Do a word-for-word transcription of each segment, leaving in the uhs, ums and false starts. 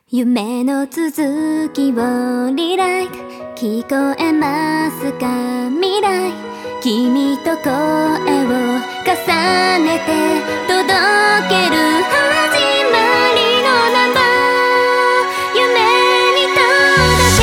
夢の続きをリライト聞こえますか未来君と声を重ねて届ける始まりのナンバー夢に届け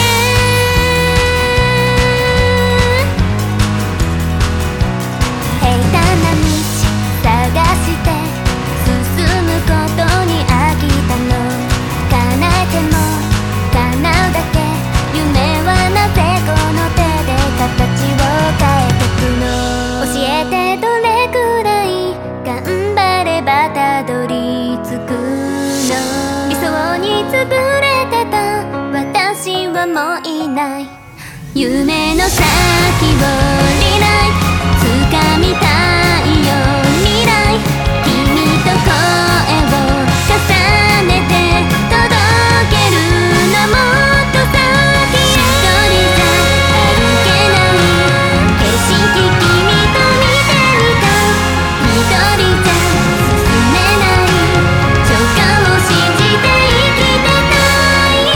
平坦な道探して進むことに飽きたの叶えても叶うだけ夢はなぜこの手で形を変えてくの教えてどれくらい頑張ればたどり着くの理想に潰れてた私はもういない夢の先をリライト掴みたいよ未来君と声を重ねて届けるのもっと先へ一人じゃ歩けない景色君と見てみた一人じゃ進めない直感を信じて生きてたい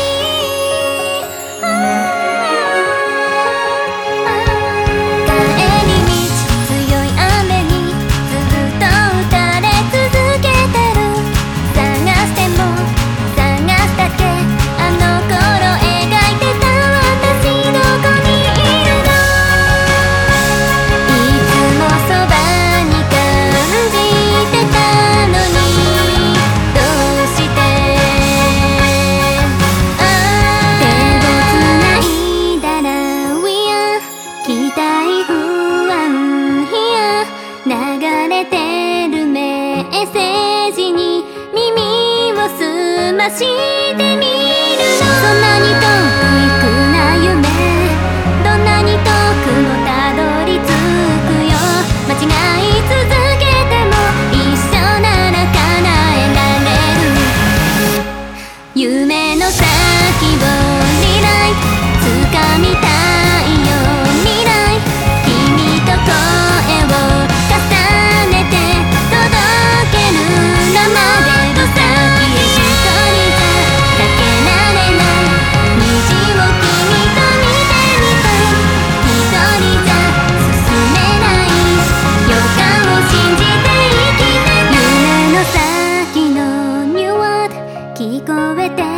帰り道強い雨にずっと打たれ続けてる探しても探すだけあの頃描いてた私どこにいるのいつもそばに感じてたのにどうして手をつないだら We are 期待不安 Here 流れてるメッセージに耳を澄ましてみるのそんなに遠く行くな夢どんなに遠くもたどり着くよ間違い続けても一緒なら叶えられる夢の先をリライト掴みたいよ未来君と声を重ねて届けるのまでの先へ一人じゃかけられない虹を君と見てみたい一人じゃ進めない予感を信じて生きてた夢の先のニューワード聞こえて